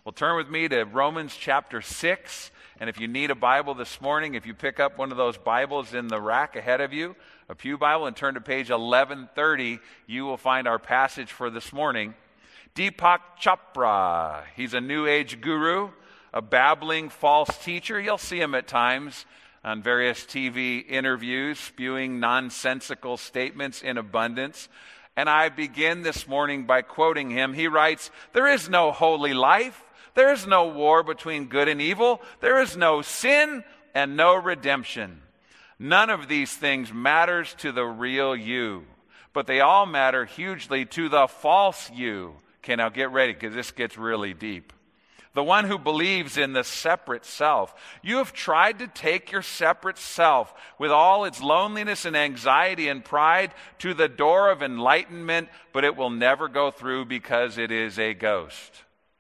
Well, turn with me to Romans chapter 6. And if you need a Bible this morning, if you pick up one of those Bibles in the rack ahead of you, a pew Bible, and turn to page 1130, you will find our passage for this morning. Deepak Chopra, he's a New Age guru, a babbling false teacher. You'll see him at times on various TV interviews, spewing nonsensical statements in abundance. And I begin this morning by quoting him. He writes, "There is no holy life. There is no war between good and evil. There is no sin and no redemption. None of these things matters to the real you, but they all matter hugely to the false you." Okay, now get ready because this gets really deep. The one who believes in the separate self. You have tried to take your separate self with all its loneliness and anxiety and pride to the door of enlightenment, but it will never go through because it is a ghost.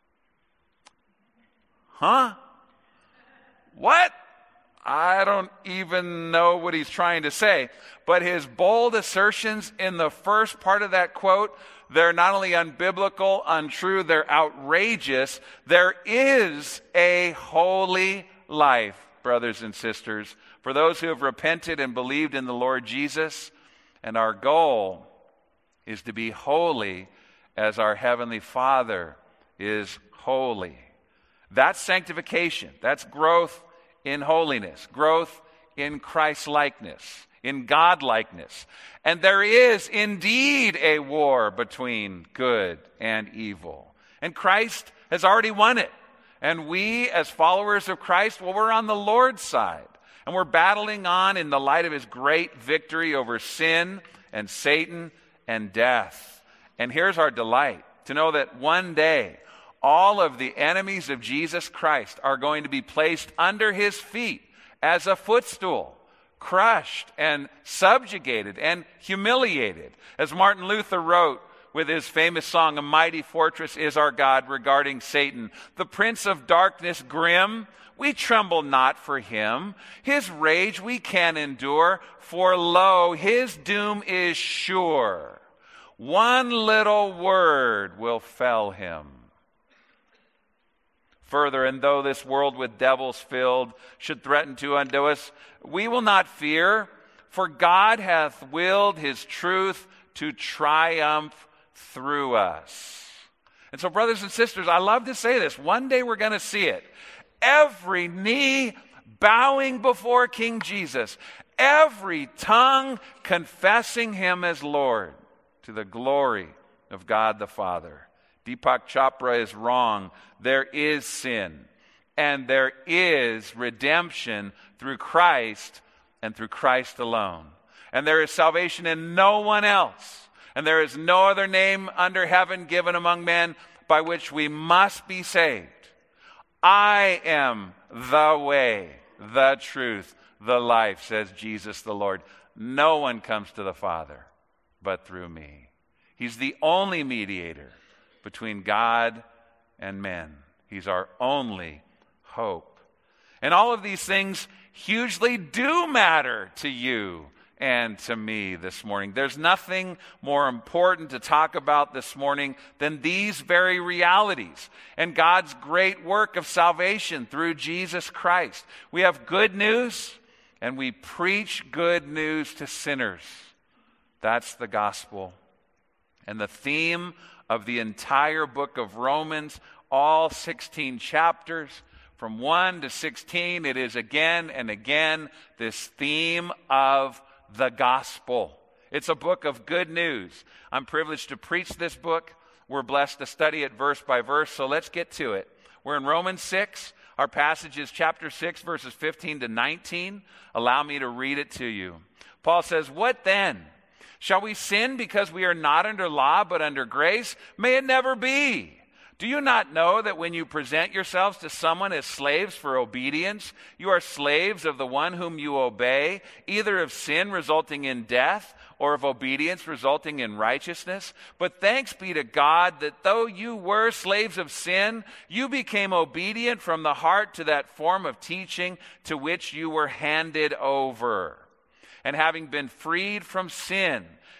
Huh? What? I don't even know what he's trying to say. But his bold assertions in the first part of that quote, they're not only unbiblical, untrue, they're outrageous. There is a holy life, brothers and sisters, for those who have repented and believed in the Lord Jesus. And our goal is to be holy as our Heavenly Father is holy. That's sanctification. That's growth in holiness, growth in Christ-likeness, in God-likeness. And there is indeed a war between good and evil. And Christ has already won it. And we, as followers of Christ, well, we're on the Lord's side. And we're battling on in the light of his great victory over sin and Satan and death. And here's our delight, to know that one day, all of the enemies of Jesus Christ are going to be placed under his feet as a footstool, crushed and subjugated and humiliated. As Martin Luther wrote with his famous song, "A Mighty Fortress is Our God," regarding Satan, "The prince of darkness grim, we tremble not for him. His rage we can endure, for lo, his doom is sure. One little word will fell him." Further, and though this world with devils filled should threaten to undo us, we will not fear, for God hath willed his truth to triumph through us. And so, brothers and sisters, I love to say this. One day we're going to see it. Every knee bowing before King Jesus, every tongue confessing him as Lord, to the glory of God the Father. Deepak Chopra is wrong. There is sin, and there is redemption through Christ and through Christ alone. And there is salvation in no one else. And there is no other name under heaven given among men by which we must be saved. I am the way, the truth, the life, says Jesus the Lord. No one comes to the Father but through me. He's the only mediator between God and men. He's our only hope. And all of these things hugely do matter to you and to me this morning. There's nothing more important to talk about this morning than these very realities and God's great work of salvation through Jesus Christ. We have good news, and we preach good news to sinners. That's the gospel. And the theme of the entire book of Romans, all 16 chapters, from 1 to 16, it is again and again this theme of the gospel. It's a book of good news. I'm privileged to preach this book. We're blessed to study it verse by verse, so let's get to it. We're in Romans 6. Our passage is chapter 6, verses 15 to 19. Allow me to read it to you. Paul says, "What then? Shall we sin because we are not under law but under grace? May it never be. Do you not know that when you present yourselves to someone as slaves for obedience, you are slaves of the one whom you obey, either of sin resulting in death or of obedience resulting in righteousness? But thanks be to God that though you were slaves of sin, you became obedient from the heart to that form of teaching to which you were handed over. And having been freed from sin,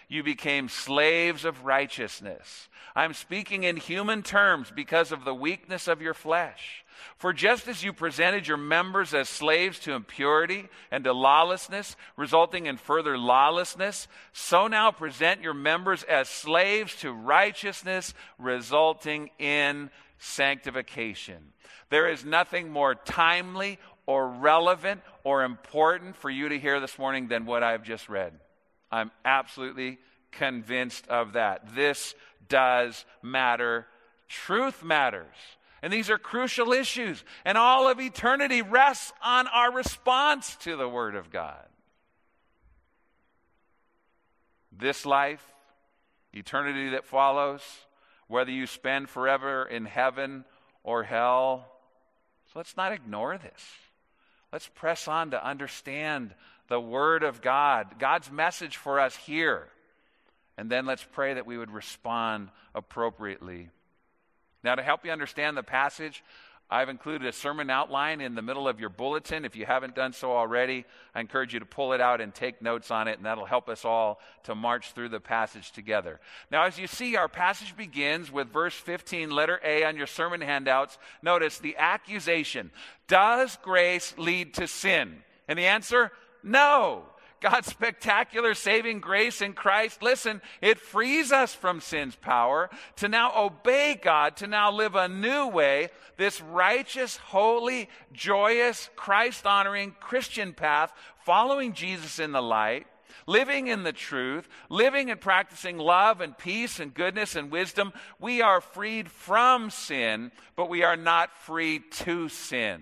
you became slaves of righteousness. I'm speaking in human terms because of the weakness of your flesh. For just as you presented your members as slaves to impurity and to lawlessness, resulting in further lawlessness, so now present your members as slaves to righteousness, resulting in sanctification. There is nothing more timely or relevant or important for you to hear this morning than what I've just read. I'm absolutely convinced of that. This does matter. Truth matters. And these are crucial issues. And all of eternity rests on our response to the Word of God. This life, eternity that follows, whether you spend forever in heaven or hell. So let's not ignore this. Let's press on to understand the Word of God, God's message for us here. And then let's pray that we would respond appropriately. Now, to help you understand the passage, I've included a sermon outline in the middle of your bulletin. If you haven't done so already, I encourage you to pull it out and take notes on it, and that'll help us all to march through the passage together. Now, as you see, our passage begins with verse 15, letter A on your sermon handouts. Notice the accusation. Does grace lead to sin? And the answer, no. God's spectacular saving grace in Christ, listen, it frees us from sin's power to now obey God, to now live a new way, this righteous, holy, joyous, Christ-honoring Christian path, following Jesus in the light, living in the truth, living and practicing love and peace and goodness and wisdom. We are freed from sin, but we are not free to sin.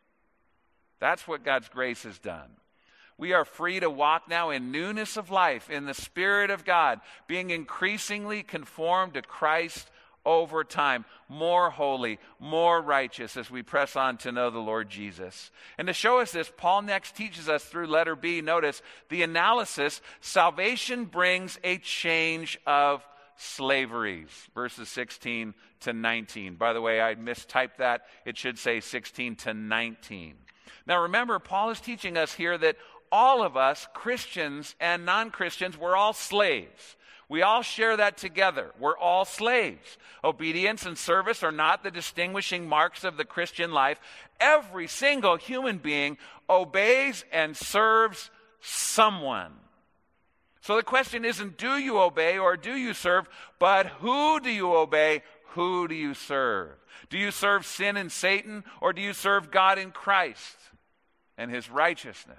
That's what God's grace has done. We are free to walk now in newness of life, in the Spirit of God, being increasingly conformed to Christ over time, more holy, more righteous as we press on to know the Lord Jesus. And to show us this, Paul next teaches us through letter B, notice the analysis, salvation brings a change of slaveries, verses 16 to 19. By the way, I mistyped that. It should say 16 to 19. Now remember, Paul is teaching us here that all of us, Christians and non-Christians, we're all slaves. We all share that together. We're all slaves. Obedience and service are not the distinguishing marks of the Christian life. Every single human being obeys and serves someone. So the question isn't do you obey or do you serve, but who do you obey, who do you serve? Do you serve sin and Satan, or do you serve God in Christ and His righteousness?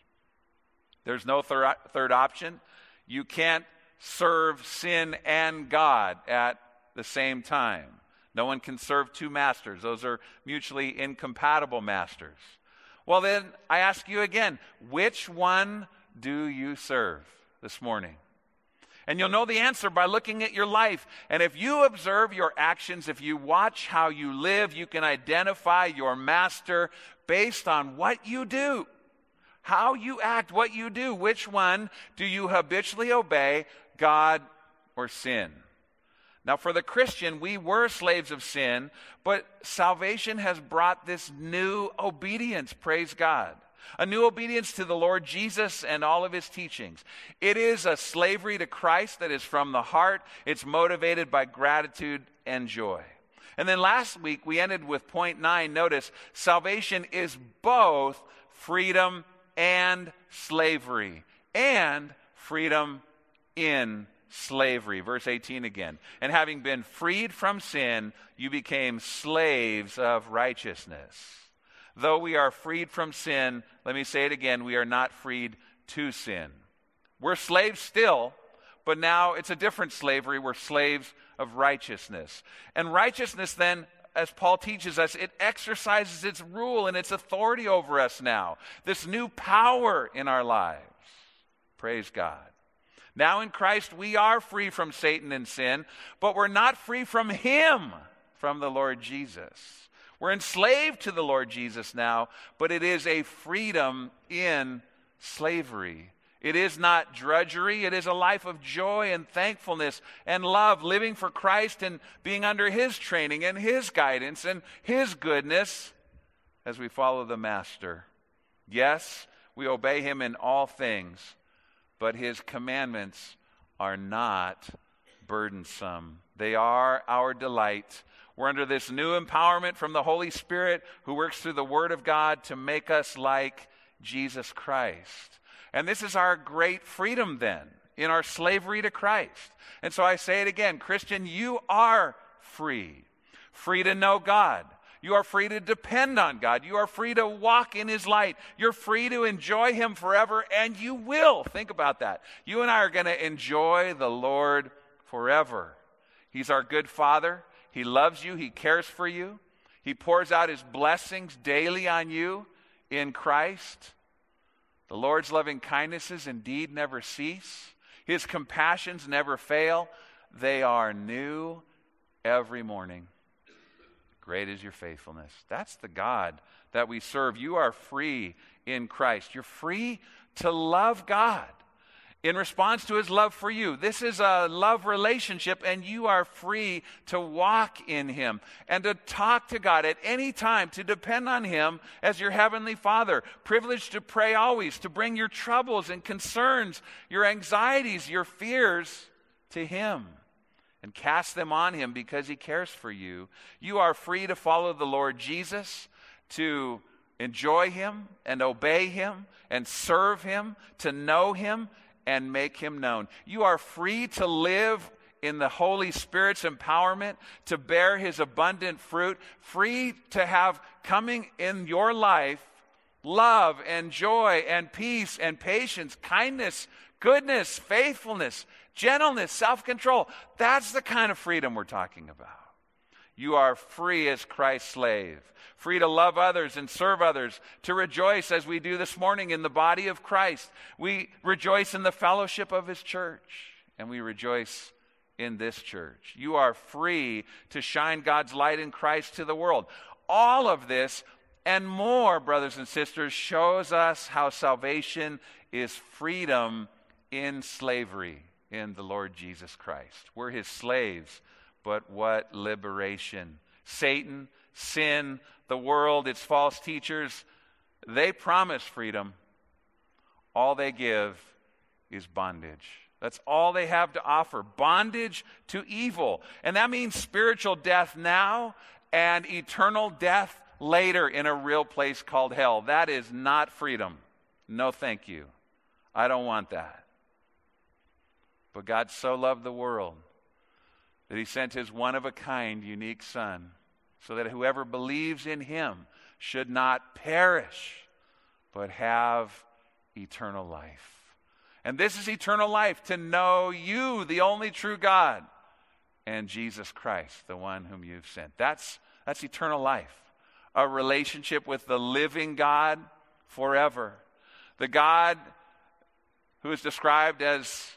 There's no third option. You can't serve sin and God at the same time. No one can serve two masters. Those are mutually incompatible masters. Well, then, I ask you again, which one do you serve this morning? And you'll know the answer by looking at your life. And if you observe your actions, if you watch how you live, you can identify your master based on what you do. How you act, what you do. Which one do you habitually obey, God or sin? Now, for the Christian, we were slaves of sin, but salvation has brought this new obedience, praise God. A new obedience to the Lord Jesus and all of His teachings. It is a slavery to Christ that is from the heart. It's motivated by gratitude and joy. And then last week, we ended with point 9. Notice, salvation is both freedom and slavery, and freedom in slavery. Verse 18 again. And having been freed from sin, you became slaves of righteousness. Though we are freed from sin, let me say it again, we are not freed to sin. We're slaves still, but now it's a different slavery. We're slaves of righteousness. And righteousness then, as Paul teaches us, it exercises its rule and its authority over us now. This new power in our lives. Praise God. Now in Christ we are free from Satan and sin, but we're not free from Him, from the Lord Jesus. We're enslaved to the Lord Jesus now, but it is a freedom in slavery. It is not drudgery. It is a life of joy and thankfulness and love, living for Christ and being under His training and His guidance and His goodness as we follow the Master. Yes, we obey Him in all things, but His commandments are not burdensome. They are our delight. We're under this new empowerment from the Holy Spirit who works through the Word of God to make us like Jesus Christ. And this is our great freedom then in our slavery to Christ. And so I say it again, Christian, you are free. Free to know God. You are free to depend on God. You are free to walk in His light. You're free to enjoy Him forever, and you will. Think about that. You and I are going to enjoy the Lord forever. He's our good Father. He loves you. He cares for you. He pours out His blessings daily on you in Christ. The Lord's loving kindnesses indeed never cease. His compassions never fail. They are new every morning. Great is your faithfulness. That's the God that we serve. You are free in Christ. You're free to love God in response to His love for you. This is a love relationship, and you are free to walk in Him and to talk to God at any time, to depend on Him as your Heavenly Father. Privileged to pray always, to bring your troubles and concerns, your anxieties, your fears to Him, and cast them on Him because He cares for you. You are free to follow the Lord Jesus, to enjoy Him and obey Him and serve Him, to know Him and make Him known. You are free to live in the Holy Spirit's empowerment, to bear His abundant fruit, free to have coming in your life love and joy and peace and patience, kindness, goodness, faithfulness, gentleness, self-control. That's the kind of freedom we're talking about. You are free as Christ's slave, free to love others and serve others, to rejoice as we do this morning in the body of Christ. We rejoice in the fellowship of His church, and we rejoice in this church. You are free to shine God's light in Christ to the world. All of this and more, brothers and sisters, shows us how salvation is freedom in slavery in the Lord Jesus Christ. We're His slaves, but what liberation. Satan, sin, the world, its false teachers, they promise freedom. All they give is bondage. That's all they have to offer. Bondage to evil. And that means spiritual death now and eternal death later in a real place called hell. That is not freedom. No, thank you. I don't want that. But God so loved the world that He sent His one-of-a-kind, unique Son, so that whoever believes in Him should not perish, but have eternal life. And this is eternal life, to know You, the only true God, and Jesus Christ, the one whom You've sent. That's eternal life. A relationship with the living God forever. The God who is described as,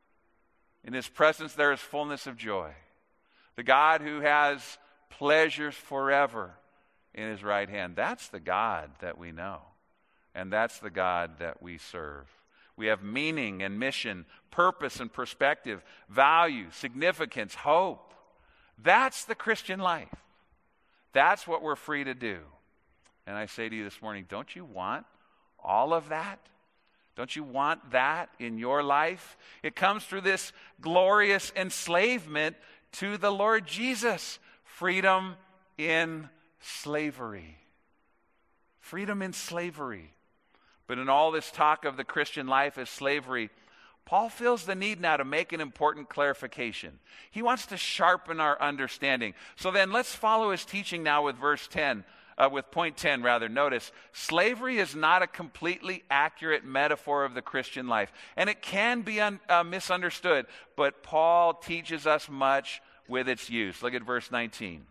in His presence there is fullness of joy. The God who has pleasures forever in His right hand. That's the God that we know. And that's the God that we serve. We have meaning and mission, purpose and perspective, value, significance, hope. That's the Christian life. That's what we're free to do. And I say to you this morning, don't you want all of that? Don't you want that in your life? It comes through this glorious enslavement to the Lord Jesus. Freedom in slavery. Freedom in slavery. But in all this talk of the Christian life as slavery, Paul feels the need now to make an important clarification. He wants to sharpen our understanding. So then let's follow his teaching now with verse 10. With point 10, rather. Notice, slavery is not a completely accurate metaphor of the Christian life. And it can be misunderstood, but Paul teaches us much with its use. Look at verse 19.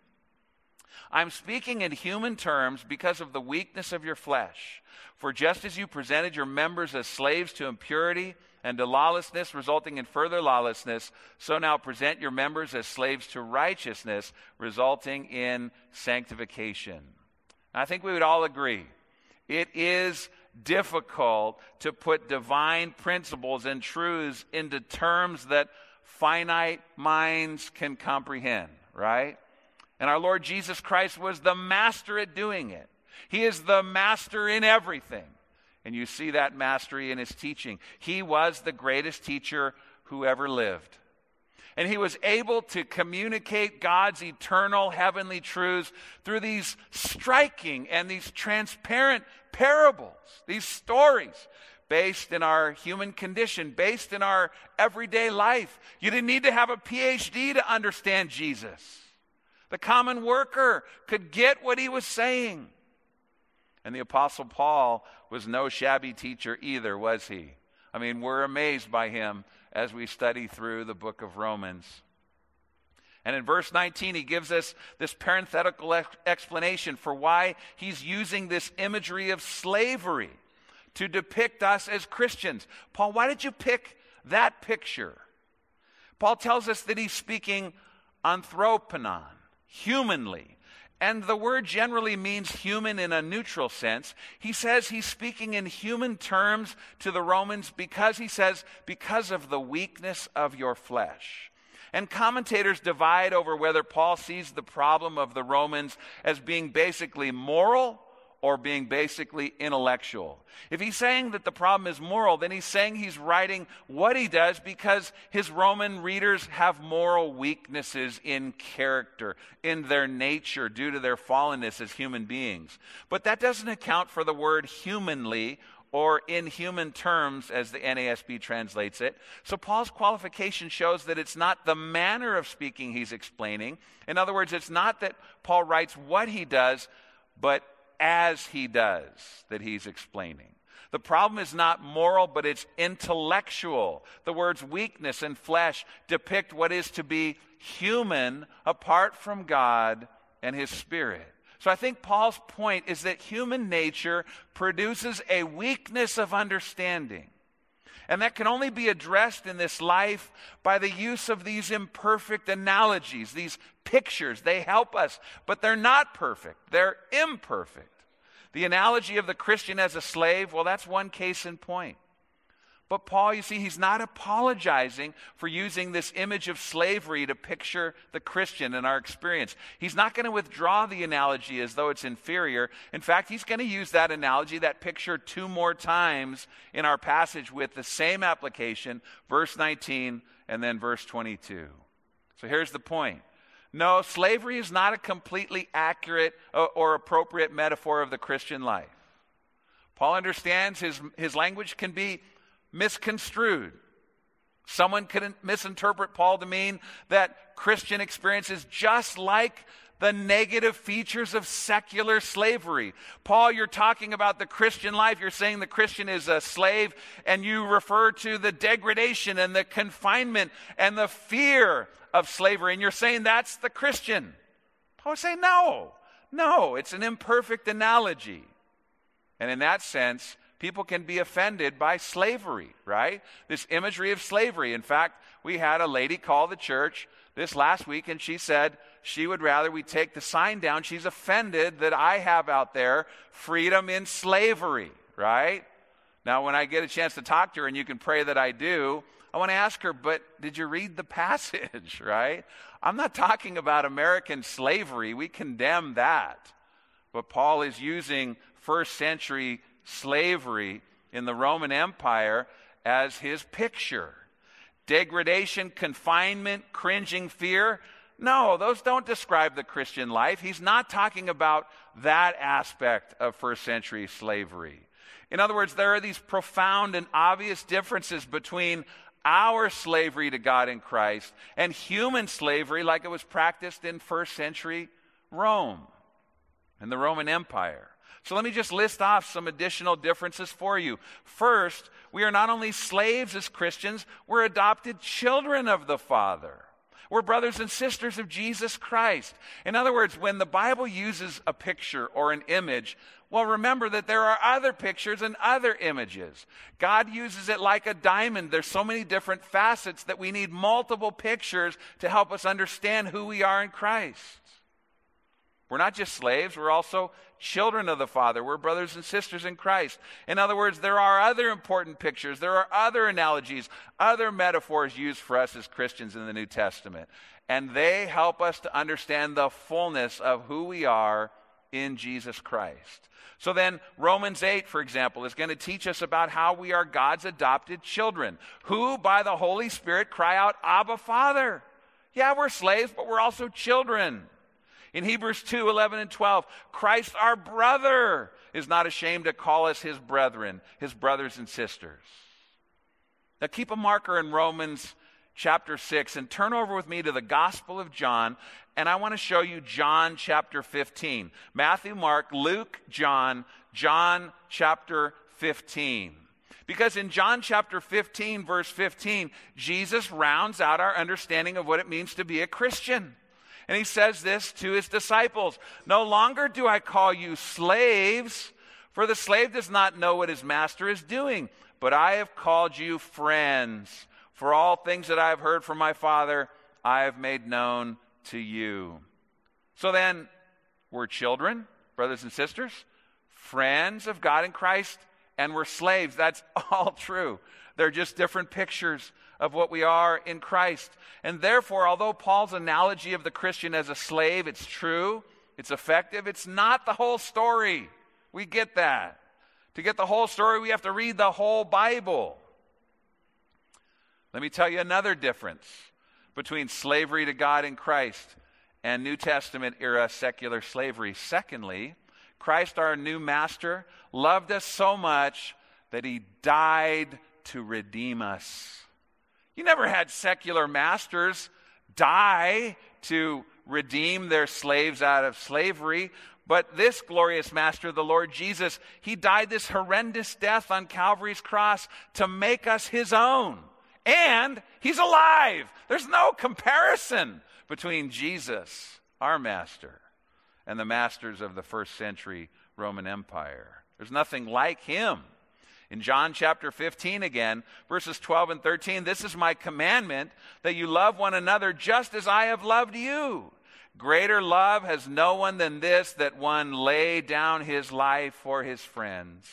I'm speaking in human terms because of the weakness of your flesh. For just as you presented your members as slaves to impurity and to lawlessness, resulting in further lawlessness, so now present your members as slaves to righteousness, resulting in sanctification. I think we would all agree it is difficult to put divine principles and truths into terms that finite minds can comprehend, right? And our Lord Jesus Christ was the master at doing it. He is the master in everything. And you see that mastery in his teaching. He was the greatest teacher who ever lived. And he was able to communicate God's eternal heavenly truths through these striking and these transparent parables, these stories based in our human condition, based in our everyday life. You didn't need to have a PhD to understand Jesus. The common worker could get what he was saying. And the Apostle Paul was no shabby teacher either, was he? I mean, we're amazed by him as we study through the book of Romans. And in verse 19, he gives us this parenthetical explanation for why he's using this imagery of slavery to depict us as Christians. Paul, why did you pick that picture? Paul tells us that he's speaking anthroponon, humanly. And the word generally means human in a neutral sense. He says he's speaking in human terms to the Romans because he says, because of the weakness of your flesh. And commentators divide over whether Paul sees the problem of the Romans as being basically moral or being basically intellectual. If he's saying that the problem is moral, then he's saying he's writing what he does because his Roman readers have moral weaknesses in character, in their nature, due to their fallenness as human beings. But that doesn't account for the word humanly or in human terms, as the NASB translates it. So Paul's qualification shows that it's not the manner of speaking he's explaining. In other words, it's not that Paul writes what he does, but as he does that he's explaining. The problem is not moral, but it's intellectual. The words weakness and flesh depict what is to be human apart from God and his Spirit. So I think Paul's point is that human nature produces a weakness of understanding. And that can only be addressed in this life by the use of these imperfect analogies, these pictures. They help us, but they're not perfect. They're imperfect. The analogy of the Christian as a slave, well, that's one case in point. But Paul, you see, he's not apologizing for using this image of slavery to picture the Christian in our experience. He's not going to withdraw the analogy as though it's inferior. In fact, he's going to use that analogy, that picture, 2 more times in our passage with the same application, verse 19 and then verse 22. So here's the point. No, slavery is not a completely accurate or appropriate metaphor of the Christian life. Paul understands his language can be misconstrued. Someone could misinterpret Paul to mean that Christian experience is just like the negative features of secular slavery. Paul, you're talking about the Christian life. You're saying the Christian is a slave, and you refer to the degradation and the confinement and the fear of slavery, and you're saying that's the Christian. Paul would say, no, it's an imperfect analogy. And in that sense, people can be offended by slavery, right? This imagery of slavery. In fact, we had a lady call the church this last week, and she said she would rather we take the sign down. She's offended that I have out there freedom in slavery, right? Now, when I get a chance to talk to her, and you can pray that I do, I want to ask her, but did you read the passage, right? I'm not talking about American slavery. We condemn that. But Paul is using first century slavery in the Roman Empire as his picture. Degradation, confinement, cringing fear. No, those don't describe the Christian life. He's not talking about that aspect of first century slavery. In other words, there are these profound and obvious differences between our slavery to God in Christ and human slavery like it was practiced in first century Rome and the Roman Empire. So let me just list off some additional differences for you. First, we are not only slaves as Christians, we're adopted children of the Father. We're brothers and sisters of Jesus Christ. In other words, when the Bible uses a picture or an image, well, remember that there are other pictures and other images. God uses it like a diamond. There's so many different facets that we need multiple pictures to help us understand who we are in Christ. We're not just slaves, we're also children of the Father. We're brothers and sisters in Christ. In other words, there are other important pictures, there are other analogies, other metaphors used for us as Christians in the New Testament. And they help us to understand the fullness of who we are in Jesus Christ. So then Romans 8, for example, is going to teach us about how we are God's adopted children, who by the Holy Spirit cry out, Abba, Father. Yeah, we're slaves, but we're also children. In Hebrews 2, 11 and 12, Christ our brother is not ashamed to call us his brethren, his brothers and sisters. Now keep a marker in Romans chapter 6 and turn over with me to the Gospel of John, and I want to show you John chapter 15. Matthew, Mark, Luke, John chapter 15. Because in John chapter 15, verse 15, Jesus rounds out our understanding of what it means to be a Christian. And he says this to his disciples, "No longer do I call you slaves, for the slave does not know what his master is doing, but I have called you friends. For all things that I have heard from my Father, I have made known to you." So then, we're children, brothers and sisters, friends of God in Christ, and we're slaves. That's all true. They're just different pictures of what we are in Christ. And therefore, although Paul's analogy of the Christian as a slave, it's true, it's effective, it's not the whole story. We get that. To get the whole story, we have to read the whole Bible. Let me tell you another difference between slavery to God in Christ and New Testament era secular slavery. Secondly, Christ, our new master, loved us so much that he died to redeem us. You never had secular masters die to redeem their slaves out of slavery. But this glorious master, the Lord Jesus, he died this horrendous death on Calvary's cross to make us his own. And he's alive. There's no comparison between Jesus, our master, and the masters of the first century Roman Empire. There's nothing like him. In John chapter 15 again, verses 12 and 13, "This is my commandment, that you love one another just as I have loved you. Greater love has no one than this, that one lay down his life for his friends."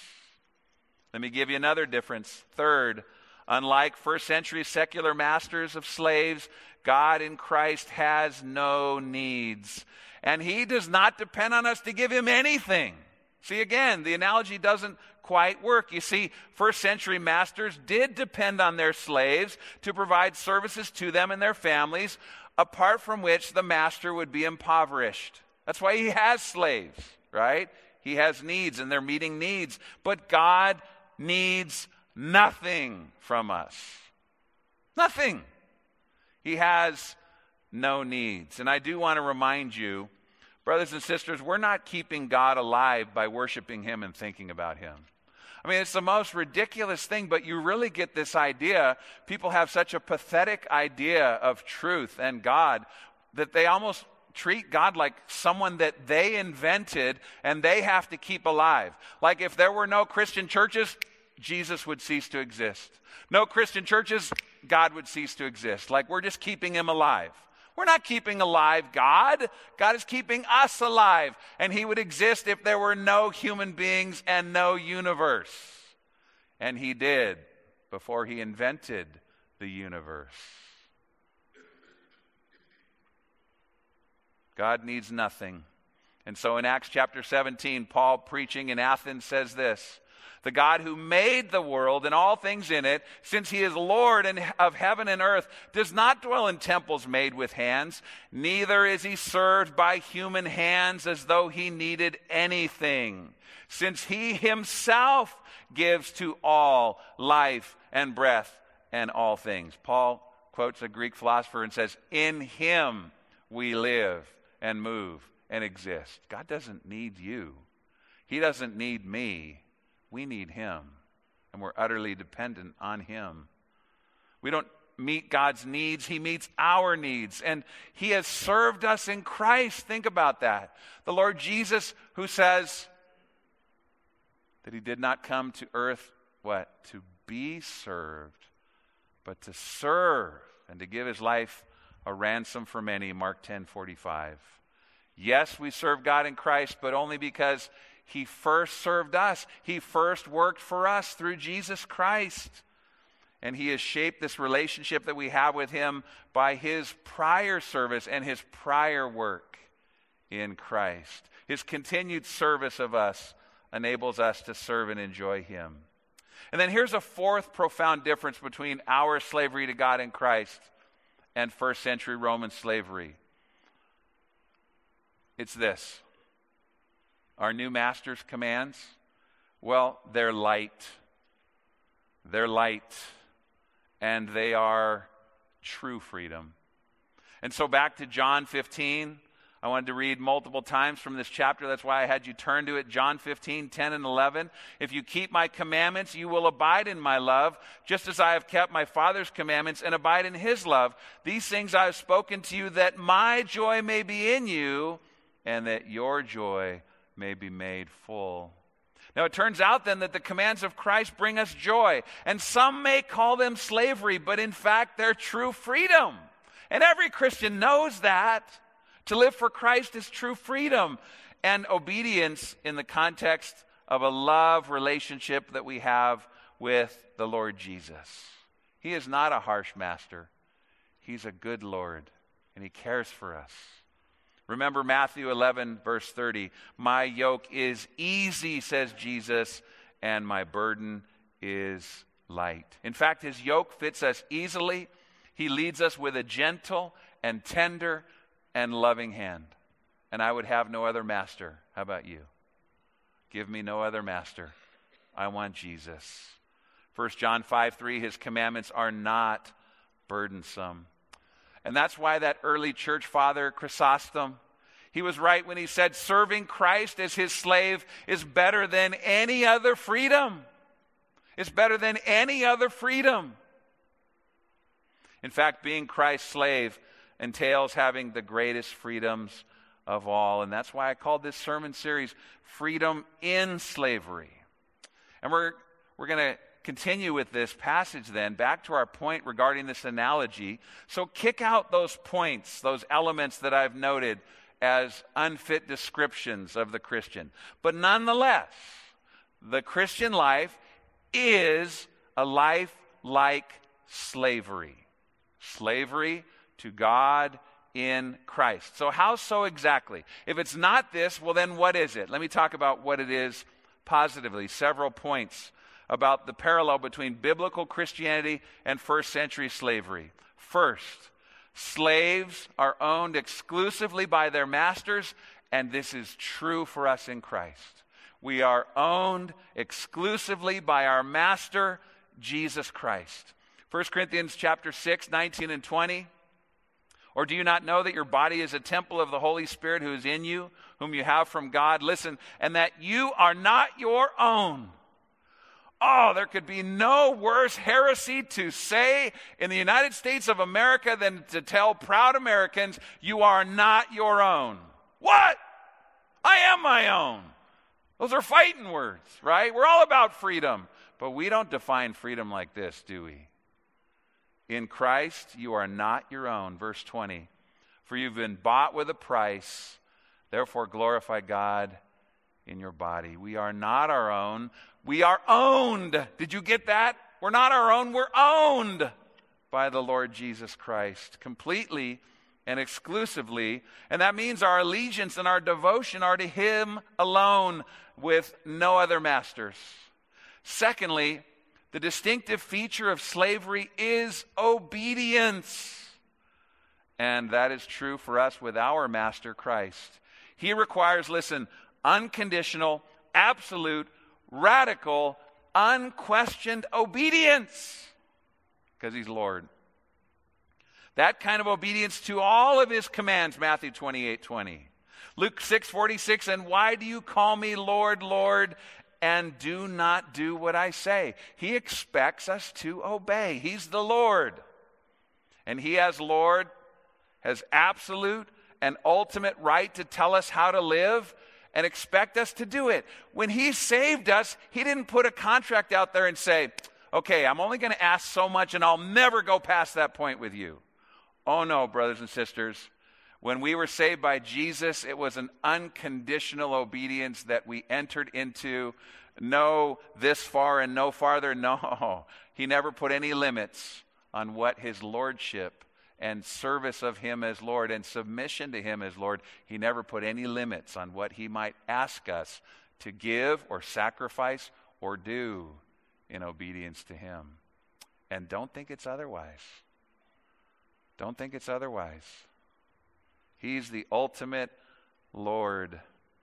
Let me give you another difference. Third, unlike first century secular masters of slaves, God in Christ has no needs. And he does not depend on us to give him anything. See, again, the analogy doesn't quite work. You see, first century masters did depend on their slaves to provide services to them and their families, apart from which the master would be impoverished. That's why he has slaves, right? He has needs, and they're meeting needs. But God needs nothing from us. Nothing. He has no needs. And I do want to remind you, brothers and sisters, we're not keeping God alive by worshiping him and thinking about him. I mean, it's the most ridiculous thing, but you really get this idea. People have such a pathetic idea of truth and God that they almost treat God like someone that they invented and they have to keep alive. Like if there were no Christian churches, Jesus would cease to exist. No Christian churches, God would cease to exist. Like we're just keeping him alive. We're not keeping alive God. God is keeping us alive. And he would exist if there were no human beings and no universe. And he did before he invented the universe. God needs nothing. And so in Acts chapter 17, Paul preaching in Athens says this: "The God who made the world and all things in it, since he is Lord of heaven and earth, does not dwell in temples made with hands, neither is he served by human hands as though he needed anything, since he himself gives to all life and breath and all things." Paul quotes a Greek philosopher and says, "In him we live and move and exist." God doesn't need you. He doesn't need me. We need him, and we're utterly dependent on him. We don't meet God's needs. He meets our needs, and he has served us in Christ. Think about that. The Lord Jesus, who says that he did not come to earth, what? To be served, but to serve and to give his life a ransom for many, Mark 10:45. Yes, we serve God in Christ, but only because he first served us. He first worked for us through Jesus Christ. And he has shaped this relationship that we have with him by his prior service and his prior work in Christ. His continued service of us enables us to serve and enjoy him. And then here's a fourth profound difference between our slavery to God in Christ and first century Roman slavery. It's this. Our new master's commands, well, they're light. They're light. And they are true freedom. And so back to John 15. I wanted to read multiple times from this chapter. That's why I had you turn to it. John 15, 10 and 11. If you keep my commandments, you will abide in my love, just as I have kept my Father's commandments and abide in his love. These things I have spoken to you, that my joy may be in you, and that your joy may be made full. Now it turns out then that the commands of Christ bring us joy. And some may call them slavery, but in fact they're true freedom. And every Christian knows that. To live for Christ is true freedom and obedience in the context of a love relationship that we have with the Lord Jesus. He is not a harsh master. He's a good Lord, and he cares for us. Remember Matthew 11, verse 30. My yoke is easy, says Jesus, and my burden is light. In fact, his yoke fits us easily. He leads us with a gentle and tender and loving hand. And I would have no other master. How about you? Give me no other master. I want Jesus. 1 John 5:3, his commandments are not burdensome. And that's why that early church father, Chrysostom, he was right when he said serving Christ as his slave is better than any other freedom. It's better than any other freedom. In fact, being Christ's slave entails having the greatest freedoms of all. And that's why I called this sermon series Freedom in Slavery. And we're going to continue with this passage then, back to our point regarding this analogy. So kick out those points, those elements that I've noted as unfit descriptions of the Christian. But nonetheless, the Christian life is a life like slavery. Slavery to God in Christ. So how so exactly? If it's not this, well then what is it? Let me talk about what it is positively. Several points about the parallel between biblical Christianity and first century slavery. First, slaves are owned exclusively by their masters, and this is true for us in Christ. We are owned exclusively by our master, Jesus Christ. 1 Corinthians chapter 6, 19 and 20. Or do you not know that your body is a temple of the Holy Spirit who is in you, whom you have from God? Listen, and that you are not your own. Oh, there could be no worse heresy to say in the United States of America than to tell proud Americans, you are not your own. What? I am my own. Those are fighting words, right? We're all about freedom. But we don't define freedom like this, do we? In Christ, you are not your own. Verse 20, for you've been bought with a price, therefore glorify God in your body. We are not our own. We are owned. Did you get that? We're not our own. We're owned by the Lord Jesus Christ completely and exclusively. And that means our allegiance and our devotion are to him alone with no other masters. Secondly, the distinctive feature of slavery is obedience. And that is true for us with our master Christ. He requires, listen, unconditional, absolute, radical, unquestioned obedience. Because he's Lord. That kind of obedience to all of his commands, Matthew 28:20. Luke 6:46, and why do you call me Lord, Lord, and do not do what I say? He expects us to obey. He's the Lord. And he, as Lord, has absolute and ultimate right to tell us how to live and expect us to do it. When he saved us, he didn't put a contract out there and say, okay, I'm only going to ask so much and I'll never go past that point with you. Oh no, brothers and sisters. When we were saved by Jesus, it was an unconditional obedience that we entered into. No this far and no farther. No, he never put any limits on what his lordship and service of him as Lord and submission to him as Lord. He never put any limits on what he might ask us to give or sacrifice or do in obedience to him. And don't think it's otherwise. Don't think it's otherwise. He's the ultimate Lord.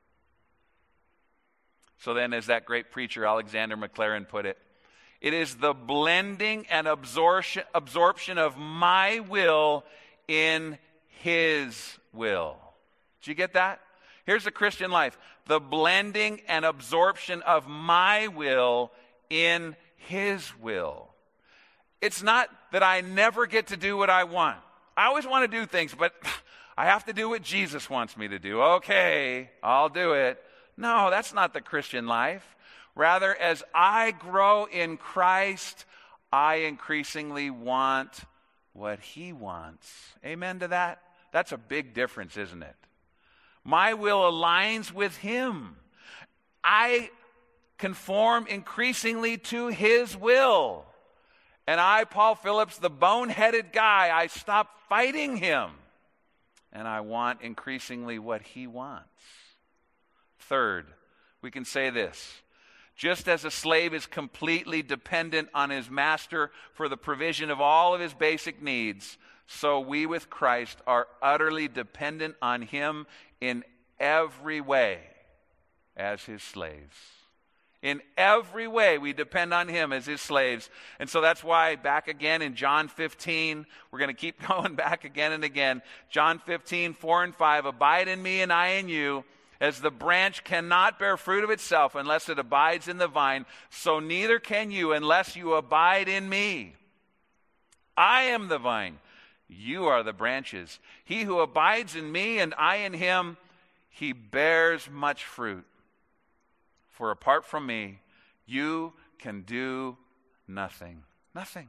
So then, as that great preacher Alexander Maclaren put it, it is the blending and absorption of my will in his will. Did you get that? Here's the Christian life. The blending and absorption of my will in his will. It's not that I never get to do what I want. I always want to do things, but I have to do what Jesus wants me to do. Okay, I'll do it. No, that's not the Christian life. Rather, as I grow in Christ, I increasingly want what he wants. Amen to that? That's a big difference, isn't it? My will aligns with him. I conform increasingly to his will. And I, Paul Phillips, the boneheaded guy, I stop fighting him. And I want increasingly what he wants. Third, we can say this. Just as a slave is completely dependent on his master for the provision of all of his basic needs, so we with Christ are utterly dependent on him in every way as his slaves. In every way, we depend on him as his slaves. And so that's why back again in John 15, we're going to keep going back again and again. John 15, 4 and 5, abide in me and I in you. As the branch cannot bear fruit of itself unless it abides in the vine, so neither can you unless you abide in me. I am the vine, you are the branches. He who abides in me and I in him, he bears much fruit. For apart from me, you can do nothing. Nothing.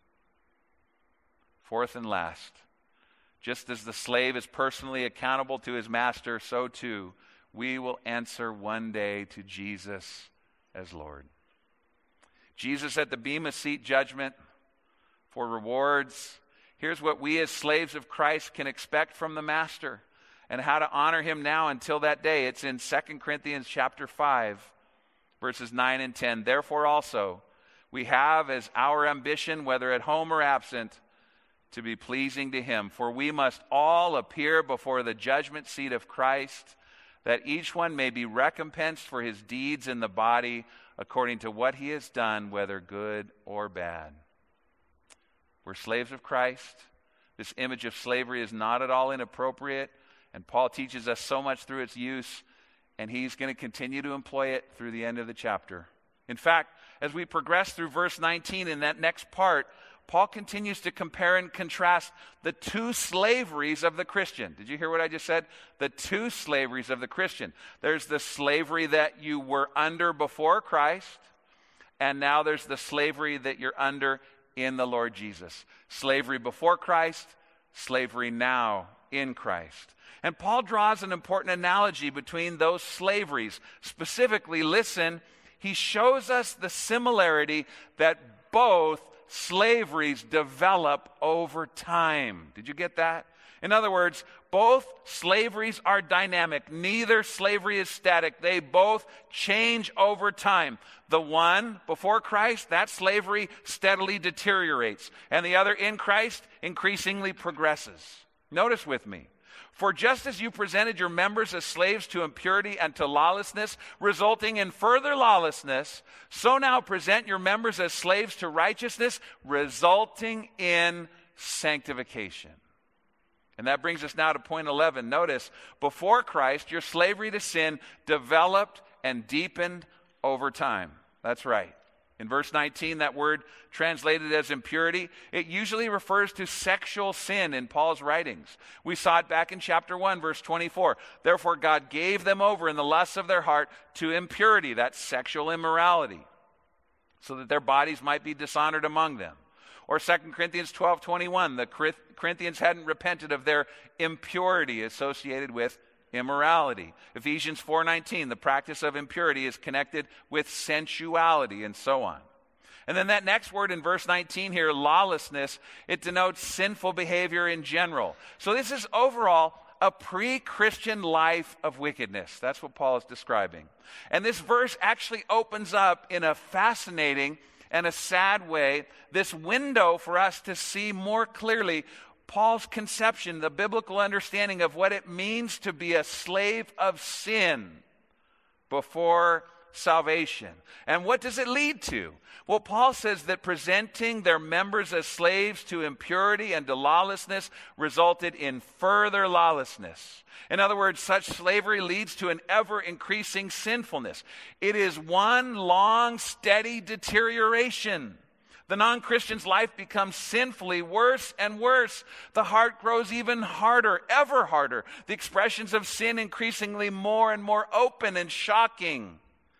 Fourth and last, just as the slave is personally accountable to his master, so too we will answer one day to Jesus as Lord. Jesus at the Bema Seat judgment for rewards. Here's what we as slaves of Christ can expect from the Master and how to honor him now until that day. It's in 2 Corinthians chapter 5, verses 9 and 10. Therefore also, we have as our ambition, whether at home or absent, to be pleasing to him. For we must all appear before the judgment seat of Christ, that each one may be recompensed for his deeds in the body according to what he has done, whether good or bad. We're slaves of Christ. This image of slavery is not at all inappropriate, and Paul teaches us so much through its use, and he's going to continue to employ it through the end of the chapter. In fact, as we progress through verse 19 in that next part, Paul continues to compare and contrast the two slaveries of the Christian. Did you hear what I just said? The two slaveries of the Christian. There's the slavery that you were under before Christ, and now there's the slavery that you're under in the Lord Jesus. Slavery before Christ, slavery now in Christ. And Paul draws an important analogy between those slaveries. Specifically, listen, he shows us the similarity that both slaveries develop over time. Did you get that? In other words, both slaveries are dynamic. Neither slavery is static. They both change over time. The one before Christ, that slavery steadily deteriorates. And the other in Christ increasingly progresses. Notice with me. For just as you presented your members as slaves to impurity and to lawlessness, resulting in further lawlessness, so now present your members as slaves to righteousness, resulting in sanctification. And that brings us now to point 11. Notice, before Christ, your slavery to sin developed and deepened over time. That's right. In verse 19, that word translated as impurity, it usually refers to sexual sin in Paul's writings. We saw it back in chapter 1, verse 24. Therefore, God gave them over in the lusts of their heart to impurity, that's sexual immorality, so that their bodies might be dishonored among them. Or 2 Corinthians 12:21, the Corinthians hadn't repented of their impurity associated with immorality. Ephesians 4:19, the practice of impurity is connected with sensuality, and so on. And then that next word in verse 19 here, lawlessness, it denotes sinful behavior in general. So this is overall a pre-Christian life of wickedness. That's what Paul is describing. And this verse actually opens up in a fascinating and a sad way this window for us to see more clearly Paul's conception, the biblical understanding of what it means to be a slave of sin before salvation. And what does it lead to? Well, Paul says that presenting their members as slaves to impurity and to lawlessness resulted in further lawlessness. In other words, such slavery leads to an ever-increasing sinfulness. It is one long, steady deterioration. The non-Christian's life becomes sinfully worse and worse. The heart grows even harder, ever harder. The expressions of sin increasingly more and more open and shocking.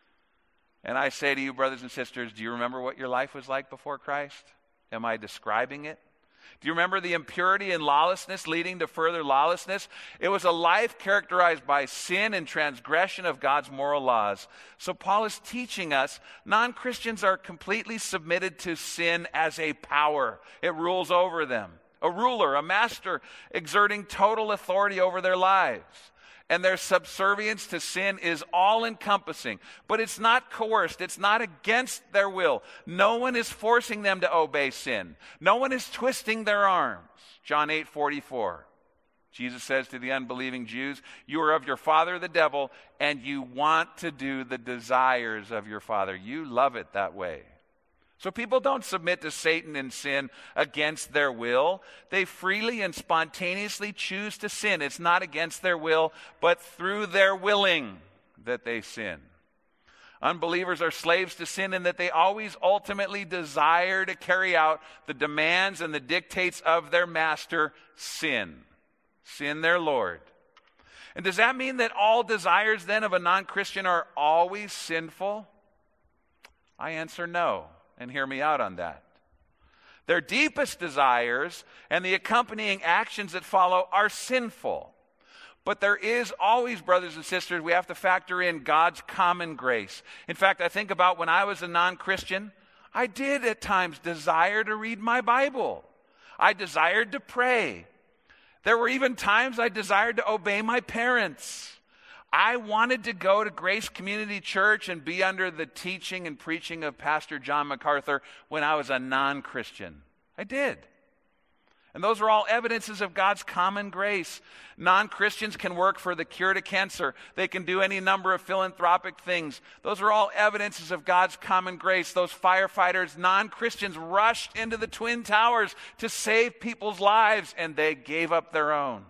And I say to you, brothers and sisters, do you remember what your life was like before Christ? Am I describing it? Do you remember the impurity and lawlessness leading to further lawlessness? It was a life characterized by sin and transgression of God's moral laws. So Paul is teaching us non-Christians are completely submitted to sin as a power. It rules over them. A ruler, a master, exerting total authority over their lives. And their subservience to sin is all-encompassing. But it's not coerced. It's not against their will. No one is forcing them to obey sin. No one is twisting their arms. John 8:44. Jesus says to the unbelieving Jews, you are of your father the devil, and you want to do the desires of your father. You love it that way. So people don't submit to Satan and sin against their will. They freely and spontaneously choose to sin. It's not against their will, but through their willing that they sin. Unbelievers are slaves to sin in that they always ultimately desire to carry out the demands and the dictates of their master, sin. Sin, their Lord. And does that mean that all desires then of a non-Christian are always sinful? I answer no. And hear me out on that. Their deepest desires and the accompanying actions that follow are sinful. But there is always, brothers and sisters, we have to factor in God's common grace. In fact, I think about when I was a non-Christian, I did at times desire to read my Bible. I desired to pray. There were even times I desired to obey my parents. I wanted to go to Grace Community Church and be under the teaching and preaching of Pastor John MacArthur when I was a non-Christian. I did. And those are all evidences of God's common grace. Non-Christians can work for the cure to cancer. They can do any number of philanthropic things. Those are all evidences of God's common grace. Those firefighters, non-Christians, rushed into the Twin Towers to save people's lives, and they gave up their own.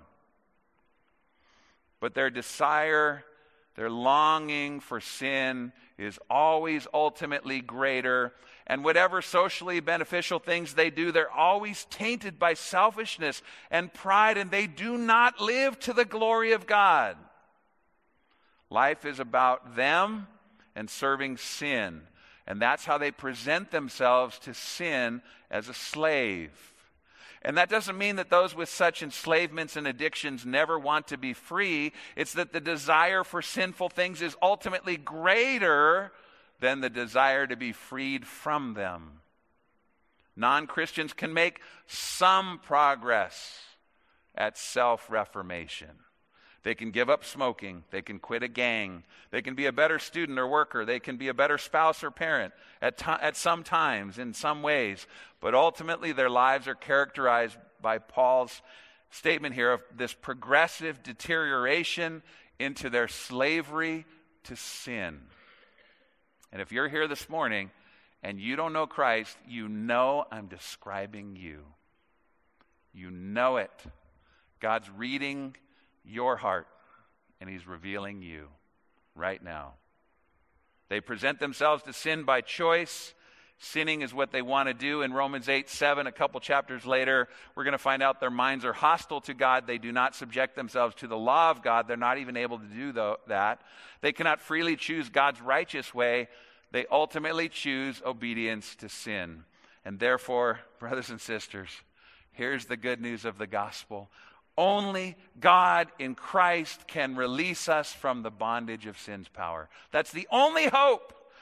But their desire, their longing for sin is always ultimately greater. And whatever socially beneficial things they do, they're always tainted by selfishness and pride, and they do not live to the glory of God. Life is about them and serving sin. And that's how they present themselves to sin as a slave. And that doesn't mean that those with such enslavements and addictions never want to be free. It's that the desire for sinful things is ultimately greater than the desire to be freed from them. Non-Christians can make some progress at self-reformation. They can give up smoking. They can quit a gang. They can be a better student or worker. They can be a better spouse or parent at some times, in some ways. But ultimately, their lives are characterized by Paul's statement here of this progressive deterioration into their slavery to sin. And if you're here this morning and you don't know Christ, you know I'm describing you. You know it. God's reading your heart, and he's revealing you right now. They present themselves to sin by choice. Sinning is what they want to do. In Romans 8:7, a couple chapters later, we're going to find out their minds are hostile to God. They do not subject themselves to the law of God. They're not even able to do that. They cannot freely choose God's righteous way. They ultimately choose obedience to sin. And therefore, brothers and sisters, here's the good news of the gospel. Only God in Christ can release us from the bondage of sin's power. That's the only hope.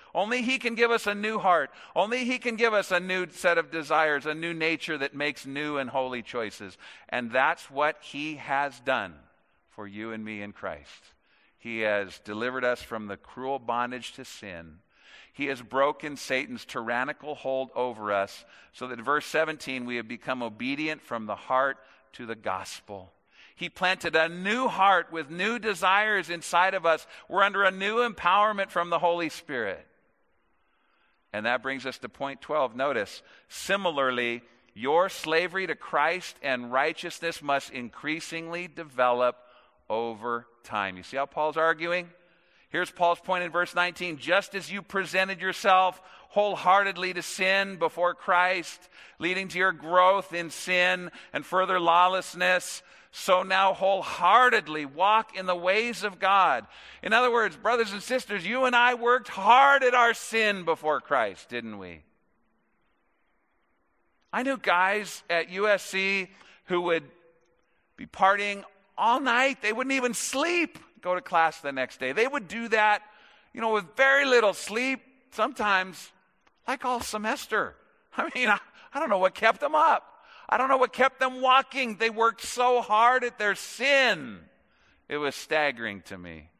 Only he can give us a new heart. Only he can give us a new set of desires, a new nature that makes new and holy choices. And that's what he has done for you and me in Christ. He has delivered us from the cruel bondage to sin. He has broken Satan's tyrannical hold over us so that in verse 17 we have become obedient from the heart to the gospel. He planted a new heart with new desires inside of us. We're under a new empowerment from the Holy Spirit. And that brings us to point 12. Notice, similarly, your slavery to Christ and righteousness must increasingly develop over time. You see how Paul's arguing? Here's Paul's point in verse 19. Just as you presented yourself wholeheartedly to sin before Christ, leading to your growth in sin and further lawlessness, so now wholeheartedly walk in the ways of God. In other words, brothers and sisters, you and I worked hard at our sin before Christ, didn't we? I knew guys at USC who would be partying all night. They wouldn't even sleep, go to class the next day. They would do that, with very little sleep, sometimes like all semester. I mean, I don't know what kept them up. I don't know what kept them walking. They worked so hard at their sin. It was staggering to me.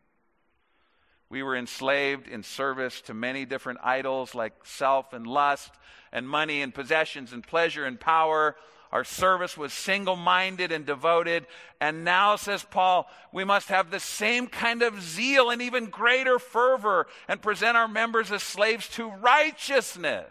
We were enslaved in service to many different idols like self and lust and money and possessions and pleasure and power. Our service was single-minded and devoted. And now, says Paul, we must have the same kind of zeal and even greater fervor and present our members as slaves to righteousness,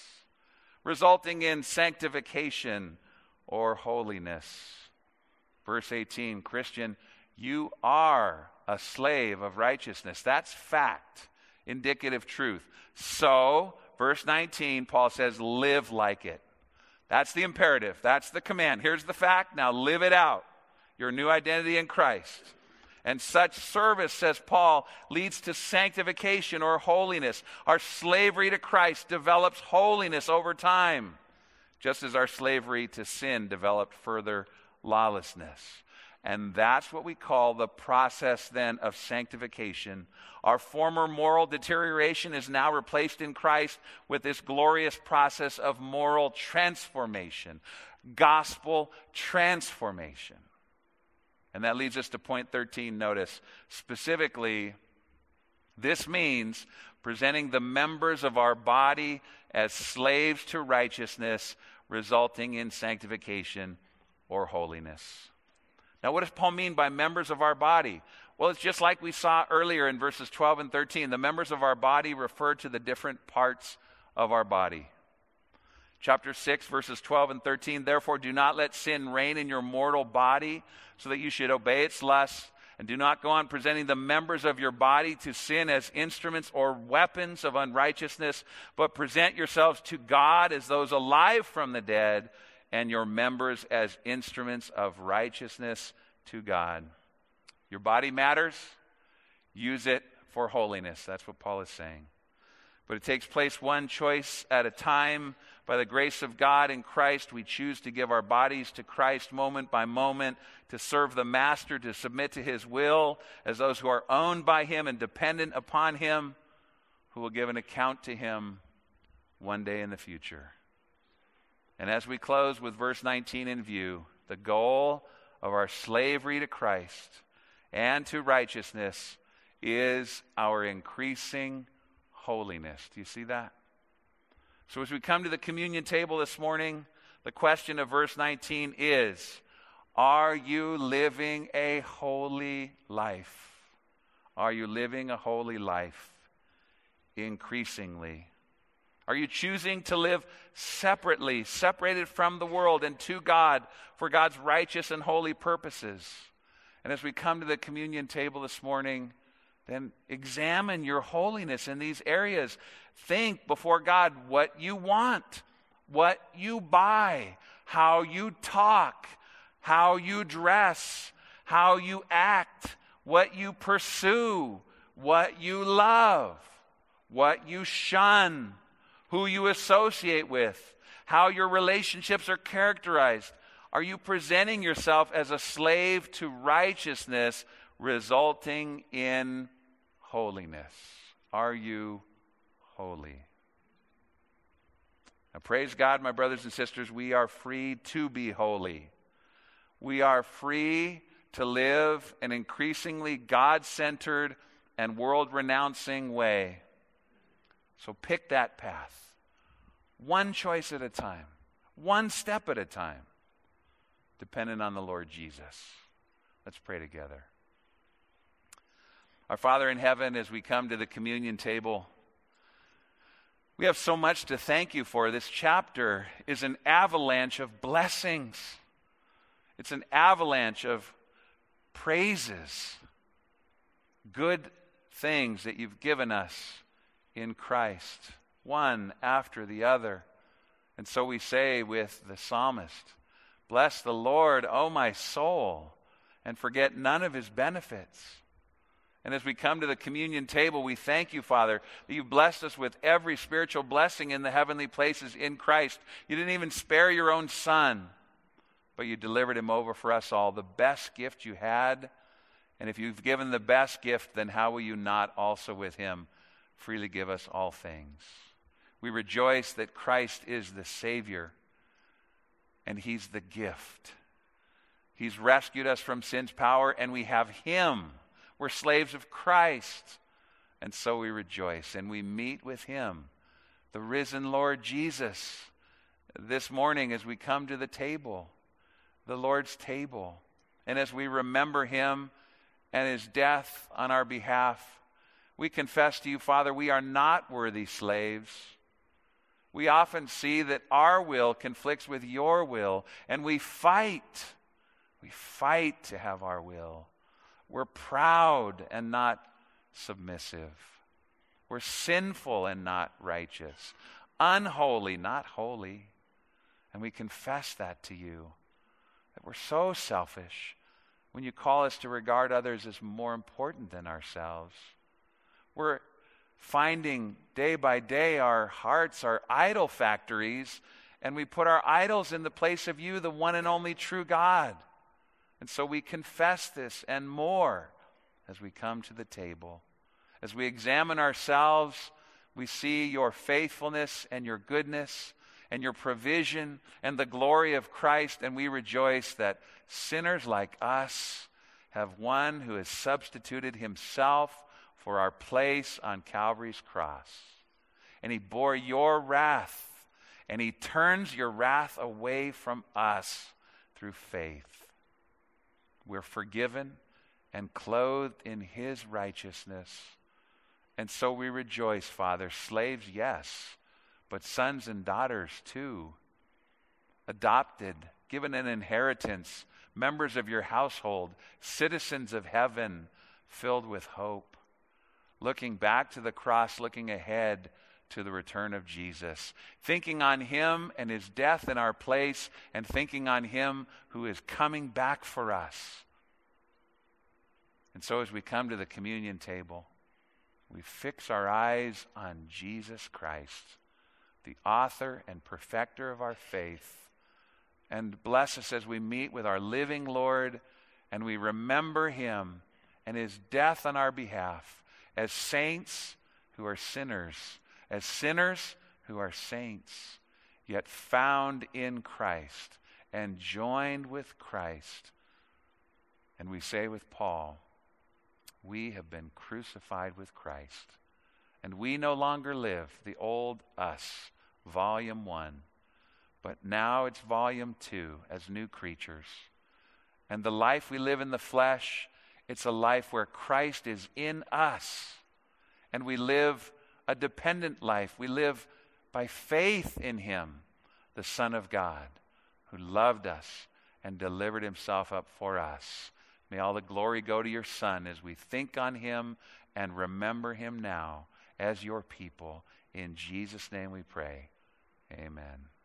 resulting in sanctification or holiness. Verse 18, Christian, you are a slave of righteousness. That's fact, indicative truth. So, verse 19, Paul says, live like it. That's the imperative. That's the command. Here's the fact. Now live it out. Your new identity in Christ. And such service, says Paul, leads to sanctification or holiness. Our slavery to Christ develops holiness over time, just as our slavery to sin developed further lawlessness. And that's what we call the process then of sanctification. Our former moral deterioration is now replaced in Christ with this glorious process of moral transformation, gospel transformation. And that leads us to point 13. Notice, specifically, this means presenting the members of our body as slaves to righteousness, resulting in sanctification or holiness. Now, what does Paul mean by members of our body? Well, it's just like we saw earlier in verses 12 and 13. The members of our body refer to the different parts of our body. Chapter 6, verses 12 and 13, therefore do not let sin reign in your mortal body, so that you should obey its lusts, and do not go on presenting the members of your body to sin as instruments or weapons of unrighteousness, but present yourselves to God as those alive from the dead, and your members as instruments of righteousness to God. Your body matters. Use it for holiness. That's what Paul is saying. But it takes place one choice at a time. By the grace of God in Christ, we choose to give our bodies to Christ moment by moment, to serve the Master, to submit to his will as those who are owned by him and dependent upon him, who will give an account to him one day in the future. And as we close with verse 19 in view, the goal of our slavery to Christ and to righteousness is our increasing holiness. Do you see that? So as we come to the communion table this morning, the question of verse 19 is, are you living a holy life? Are you living a holy life increasingly? Are you choosing to live separately, separated from the world and to God for God's righteous and holy purposes? And as we come to the communion table this morning, then examine your holiness in these areas. Think before God what you want, what you buy, how you talk, how you dress, how you act, what you pursue, what you love, what you shun, who you associate with, how your relationships are characterized. Are you presenting yourself as a slave to righteousness, resulting in holiness? Are you holy. Now, praise God, my brothers and sisters, we are free to be holy. We are free to live an increasingly God-centered and world-renouncing way. So pick that path, one choice at a time, one step at a time, dependent on the Lord Jesus. Let's pray together. Our Father in heaven, as we come to the communion table, we have so much to thank you for. This chapter is an avalanche of blessings. It's an avalanche of praises, good things that you've given us in Christ, one after the other. And so we say with the psalmist, bless the Lord, O my soul, and forget none of his benefits. And as we come to the communion table, we thank you, Father, that you've blessed us with every spiritual blessing in the heavenly places in Christ. You didn't even spare your own Son, but you delivered him over for us all, the best gift you had. And if you've given the best gift, then how will you not also with him freely give us all things? We rejoice that Christ is the Savior, and he's the gift. He's rescued us from sin's power, and we have him. We're slaves of Christ. And so we rejoice, and we meet with him, the risen Lord Jesus, this morning as we come to the table, the Lord's table. And as we remember him and his death on our behalf, we confess to you, Father, we are not worthy slaves. We often see that our will conflicts with your will, and we fight. We fight to have our will. We're proud and not submissive. We're sinful and not righteous. Unholy, not holy. And we confess that to you, that we're so selfish when you call us to regard others as more important than ourselves. We're finding day by day our hearts are idol factories, and we put our idols in the place of you, the one and only true God. And so we confess this and more as we come to the table. As we examine ourselves, we see your faithfulness and your goodness and your provision and the glory of Christ, and we rejoice that sinners like us have one who has substituted himself for our place on Calvary's cross. And he bore your wrath, and he turns your wrath away from us through faith. We're forgiven and clothed in his righteousness. And so we rejoice, Father. Slaves, yes, but sons and daughters too. Adopted, given an inheritance, members of your household, citizens of heaven, filled with hope. Looking back to the cross, looking ahead to the return of Jesus. Thinking on him and his death in our place, and thinking on him who is coming back for us. And so as we come to the communion table, we fix our eyes on Jesus Christ, the author and perfecter of our faith. And bless us as we meet with our living Lord, and we remember him and his death on our behalf as saints who are sinners, as sinners who are saints, yet found in Christ and joined with Christ. And we say with Paul, we have been crucified with Christ, and we no longer live the old us, volume 1, but now it's volume 2 as new creatures. And the life we live in the flesh, it's a life where Christ is in us, and we live a dependent life. We live by faith in him, the Son of God, who loved us and delivered himself up for us. May all the glory go to your Son as we think on him and remember him now as your people. In Jesus' name we pray. Amen.